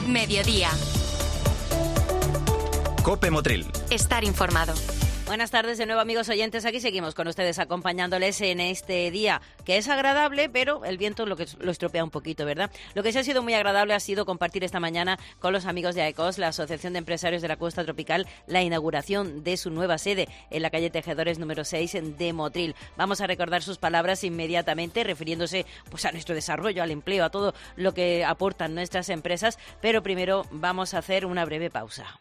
Mediodía. COPE Motril. Estar informado. Buenas tardes de nuevo, amigos oyentes. Aquí seguimos con ustedes acompañándoles en este día que es agradable, pero el viento lo estropea un poquito, ¿verdad? Lo que sí ha sido muy agradable ha sido compartir esta mañana con los amigos de AECOS, la Asociación de Empresarios de la Costa Tropical, la inauguración de su nueva sede en la calle Tejedores número 6 de Motril. Vamos a recordar sus palabras inmediatamente, refiriéndose pues a nuestro desarrollo, al empleo, a todo lo que aportan nuestras empresas, pero primero vamos a hacer una breve pausa.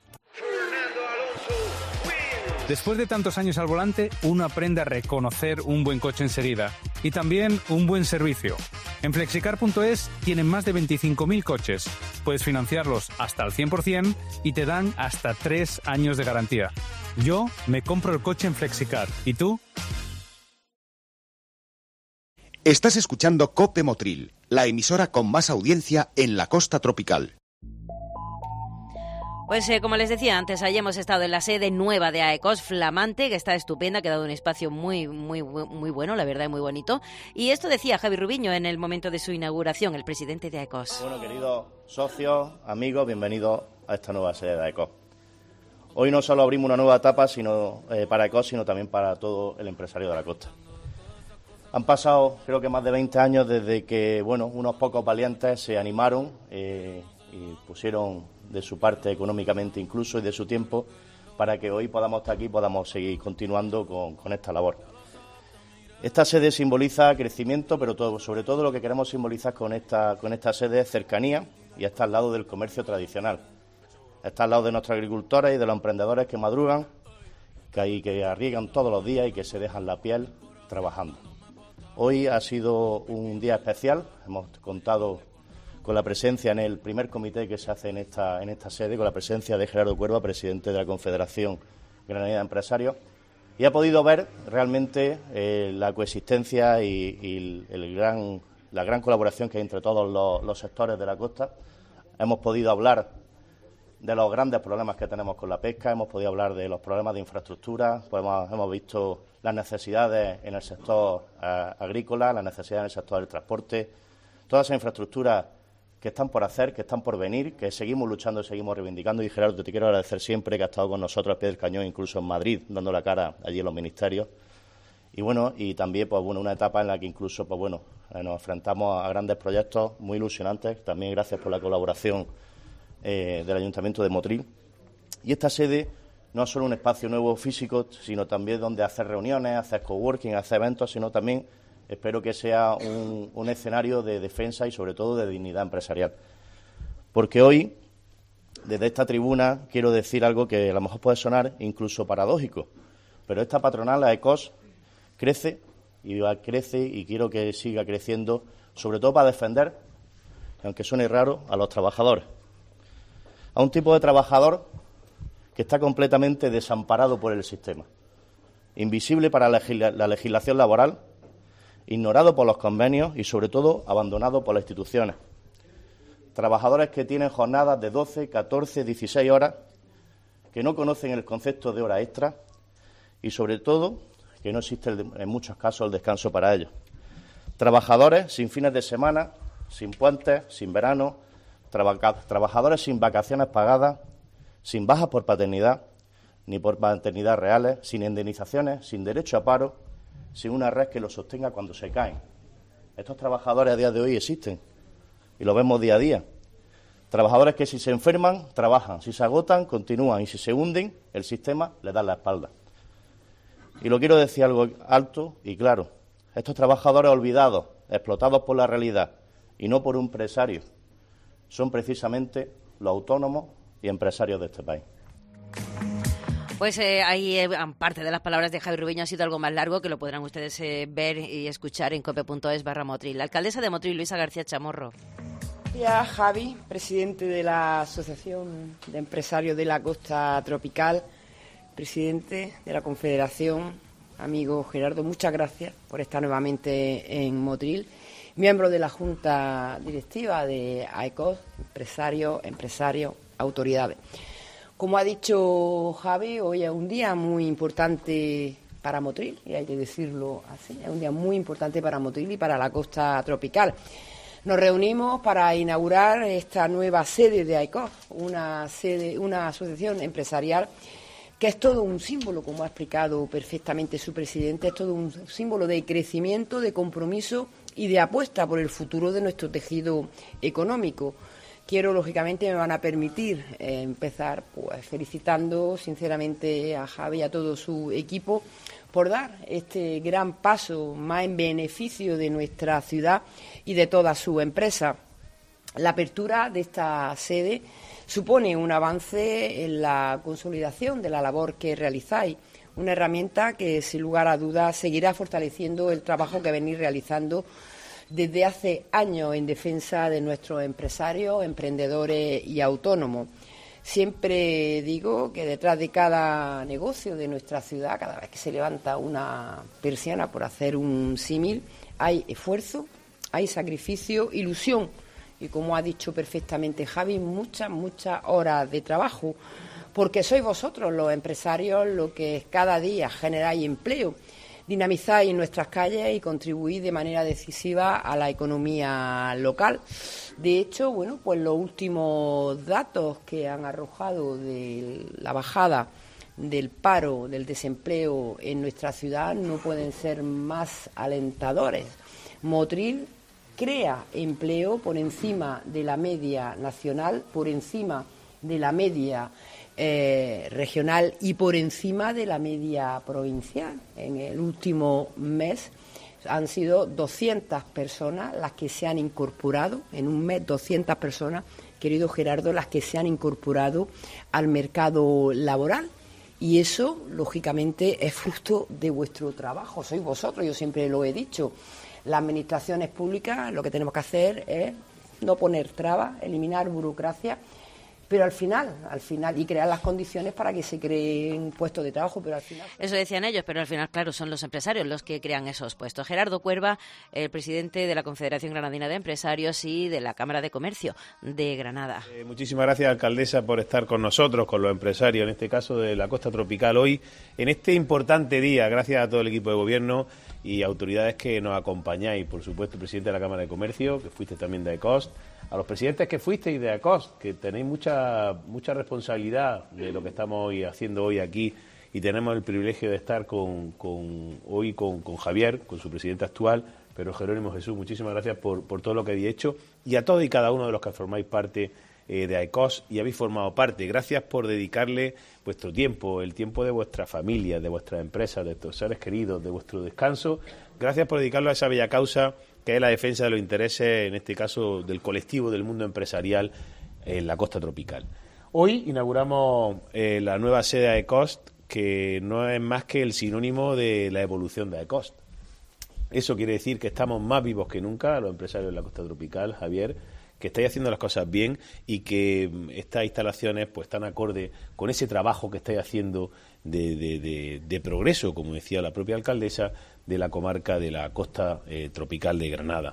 Después de tantos años al volante, uno aprende a reconocer un buen coche enseguida y también un buen servicio. En Flexicar.es tienen más de 25.000 coches. Puedes financiarlos hasta al 100% y te dan hasta 3 años de garantía. Yo me compro el coche en Flexicar. ¿Y tú? Estás escuchando COPE Motril, la emisora con más audiencia en la costa tropical. Pues como les decía antes, allí hemos estado en la sede nueva de AECOS, flamante, que está estupenda, ha quedado un espacio muy bueno, la verdad, muy bonito. Y esto decía Javi Rubiño en el momento de su inauguración, el presidente de AECOS. Bueno, queridos socios, amigos, bienvenidos a esta nueva sede de AECOS. Hoy no solo abrimos una nueva etapa para AECOS, sino también para todo el empresario de la costa. Han pasado, creo que más de 20 años desde que, unos pocos valientes se animaron y pusieron de su parte económicamente incluso y de su tiempo para que hoy podamos estar aquí y podamos seguir continuando con esta labor. Esta sede simboliza crecimiento, pero sobre todo lo que queremos simbolizar con esta sede es cercanía y está al lado del comercio tradicional. Está al lado de nuestros agricultores y de los emprendedores que madrugan, que arriesgan todos los días y que se dejan la piel trabajando. Hoy ha sido un día especial, hemos contado con la presencia en el primer comité que se hace en esta sede, con la presencia de Gerardo Cuerva, presidente de la Confederación Granadina de Empresarios, y ha podido ver realmente la coexistencia y la gran colaboración que hay entre todos los sectores de la costa. Hemos podido hablar de los grandes problemas que tenemos con la pesca, hemos podido hablar de los problemas de infraestructura, hemos visto las necesidades en el sector agrícola, las necesidades en el sector del transporte, toda esa infraestructura que están por hacer, que están por venir, que seguimos luchando, seguimos reivindicando. Y Gerardo, te quiero agradecer siempre que has estado con nosotros al pie del cañón, incluso en Madrid, dando la cara allí en los ministerios. Y también una etapa en la que incluso nos enfrentamos a grandes proyectos muy ilusionantes, también gracias por la colaboración del Ayuntamiento de Motril. Y esta sede no es solo un espacio nuevo físico, sino también donde hacer reuniones, hacer coworking, hacer eventos, sino también espero que sea un escenario de defensa y, sobre todo, de dignidad empresarial. Porque hoy, desde esta tribuna, quiero decir algo que a lo mejor puede sonar incluso paradójico, pero esta patronal, la AECOS, crece y quiero que siga creciendo, sobre todo para defender, aunque suene raro, a los trabajadores. A un tipo de trabajador que está completamente desamparado por el sistema, invisible para la legislación laboral, ignorado por los convenios y, sobre todo, abandonado por las instituciones. Trabajadores que tienen jornadas de 12, 14, 16 horas, que no conocen el concepto de hora extra y, sobre todo, que no existe en muchos casos el descanso para ellos. Trabajadores sin fines de semana, sin puentes, sin verano, trabajadores sin vacaciones pagadas, sin bajas por paternidad ni por maternidad reales, sin indemnizaciones, sin derecho a paro, sin una red que los sostenga cuando se caen. Estos trabajadores a día de hoy existen y lo vemos día a día. Trabajadores que si se enferman, trabajan, si se agotan, continúan y si se hunden, el sistema les da la espalda. Y lo quiero decir algo alto y claro, estos trabajadores olvidados, explotados por la realidad y no por un empresario, son precisamente los autónomos y empresarios de este país. Pues ahí parte de las palabras de Javi Rubiño ha sido algo más largo, que lo podrán ustedes ver y escuchar en cope.es/Motril. La alcaldesa de Motril, Luisa García Chamorro. Gracias, Javi, presidente de la Asociación de Empresarios de la Costa Tropical, presidente de la Confederación, amigo Gerardo, muchas gracias por estar nuevamente en Motril. Miembro de la Junta Directiva de AECOS, empresarios, autoridades. Como ha dicho Javi, hoy es un día muy importante para Motril, y hay que decirlo así, es un día muy importante para Motril y para la costa tropical. Nos reunimos para inaugurar esta nueva sede de AECOS, una asociación empresarial que es todo un símbolo, como ha explicado perfectamente su presidente, es todo un símbolo de crecimiento, de compromiso y de apuesta por el futuro de nuestro tejido económico. Quiero, lógicamente, me van a permitir empezar pues, felicitando sinceramente a Javi y a todo su equipo por dar este gran paso más en beneficio de nuestra ciudad y de toda su empresa. La apertura de esta sede supone un avance en la consolidación de la labor que realizáis, una herramienta que, sin lugar a dudas, seguirá fortaleciendo el trabajo que venís realizando desde hace años en defensa de nuestros empresarios, emprendedores y autónomos. Siempre digo que detrás de cada negocio de nuestra ciudad, cada vez que se levanta una persiana, por hacer un símil, hay esfuerzo, hay sacrificio, ilusión y, como ha dicho perfectamente Javi, muchas horas de trabajo, porque sois vosotros los empresarios los que cada día generáis empleo, dinamizáis nuestras calles y contribuís de manera decisiva a la economía local. De hecho, bueno, pues los últimos datos que han arrojado de la bajada del paro, del desempleo en nuestra ciudad no pueden ser más alentadores. Motril crea empleo por encima de la media nacional, por encima de la media regional y por encima de la media provincial. En el último mes han sido 200 personas las que se han incorporado, en un mes 200 personas, querido Gerardo, las que se han incorporado al mercado laboral. Y eso, lógicamente, es fruto de vuestro trabajo, sois vosotros, yo siempre lo he dicho. Las administraciones públicas lo que tenemos que hacer es no poner trabas, eliminar burocracia, pero al final, y crear las condiciones para que se creen puestos de trabajo, pero al final... Eso decían ellos, pero al final, claro, son los empresarios los que crean esos puestos. Gerardo Cuerva, el presidente de la Confederación Granadina de Empresarios y de la Cámara de Comercio de Granada. Muchísimas gracias, alcaldesa, por estar con nosotros, con los empresarios, en este caso de la Costa Tropical, hoy, en este importante día, gracias a todo el equipo de gobierno y autoridades que nos acompañáis, por supuesto, el presidente de la Cámara de Comercio, que fuiste también de AECOS, a los presidentes que fuisteis de AECOS, que tenéis mucha responsabilidad de lo que estamos haciendo hoy aquí, y tenemos el privilegio de estar con Javier, con su presidente actual, pero Jerónimo Jesús, muchísimas gracias por todo lo que habéis hecho, y a todos y cada uno de los que formáis parte de AECOS y habéis formado parte. Gracias por dedicarle vuestro tiempo, el tiempo de vuestra familia, de vuestras empresas, de vuestros seres queridos, de vuestro descanso. Gracias por dedicarlo a esa bella causa que es la defensa de los intereses, en este caso, del colectivo del mundo empresarial en la Costa Tropical. Hoy inauguramos la nueva sede de AECOS, que no es más que el sinónimo de la evolución de AECOS. Eso quiere decir que estamos más vivos que nunca, los empresarios de la Costa Tropical, Javier, que estáis haciendo las cosas bien y que estas instalaciones pues están acorde con ese trabajo que estáis haciendo de progreso, como decía la propia alcaldesa, de la comarca de la Costa Tropical de Granada.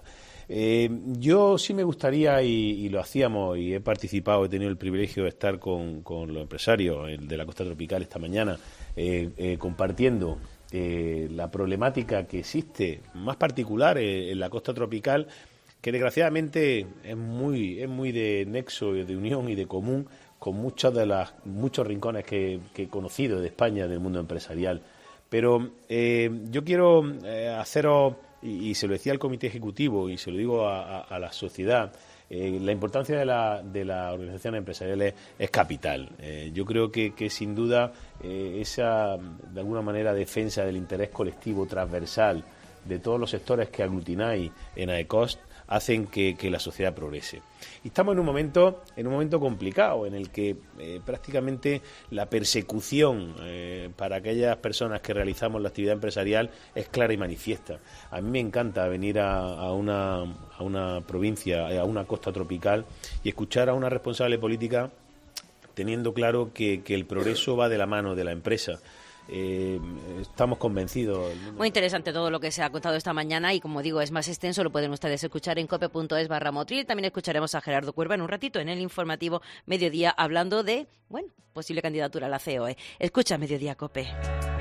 Yo sí me gustaría, y lo hacíamos, y he participado, he tenido el privilegio de estar con los empresarios de la Costa Tropical esta mañana, compartiendo la problemática que existe, más particular en la Costa Tropical, que desgraciadamente es muy de nexo, de unión y de común con muchos rincones que he conocido de España, del mundo empresarial. Pero yo quiero haceros, y se lo decía al Comité Ejecutivo y se lo digo a la sociedad, la importancia de las organizaciones empresariales es capital. Yo creo que sin duda esa, de alguna manera, defensa del interés colectivo transversal de todos los sectores que aglutináis en AECOS hacen que la sociedad progrese. Y estamos en un momento complicado en el que prácticamente la persecución para aquellas personas que realizamos la actividad empresarial es clara y manifiesta. A mí me encanta venir a una provincia, a una costa tropical, y escuchar a una responsable política teniendo claro que el progreso va de la mano de la empresa. Estamos convencidos. Muy interesante todo lo que se ha contado esta mañana y, como digo, es más extenso, lo pueden ustedes escuchar en cope.es/Motril. También escucharemos a Gerardo Cuerva en un ratito en el informativo Mediodía hablando de, posible candidatura a la COE. Escucha Mediodía Cope.